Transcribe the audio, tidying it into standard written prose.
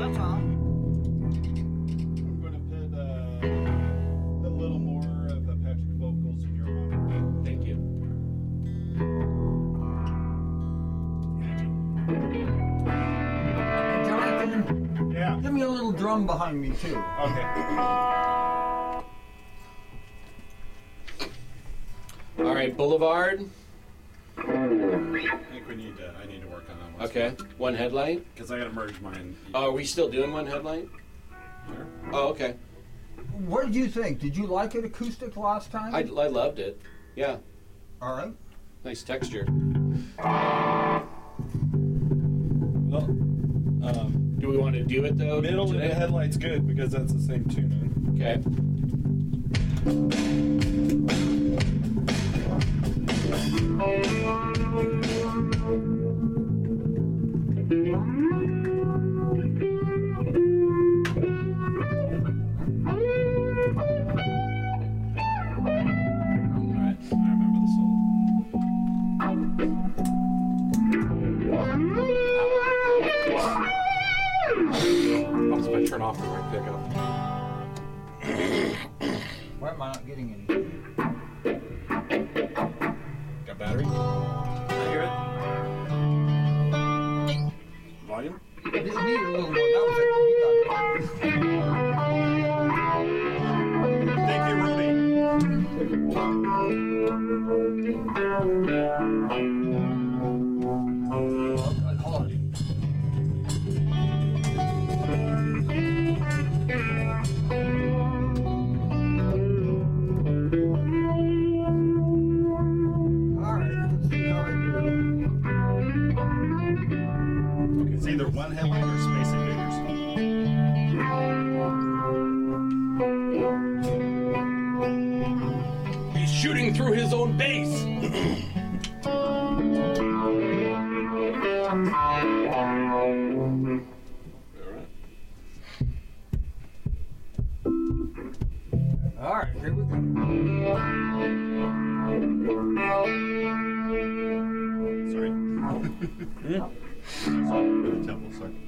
That's all. I'm going to put a little more of the Patrick vocals in your monitor. Thank you. Hey, Jonathan, Yeah. give me a little drum behind me too. Okay. All right, Boulevard. I think I need to work on that one. Okay, one headlight. Because I got to merge mine. Oh, are we still doing one headlight? Sure. Oh, okay. What did you think? Did you like it acoustic last time? I loved it. Yeah, All right. nice texture. Well, Do we want to do it though? middle of the today? headlight's good because that's the same tuning. Okay. Alright, I remember the solo. Helps if I turn off the right pickup. Why am I not getting any? Got battery? I hear it. Volume? It needed a little more. That was it. You got it. Thank you, Rudy. Hold on. All right, let's see how I do. It's either one headlight or Space Invaders. He's shooting through his own base. All right, here we go. Sorry. Sorry for the temple, sorry.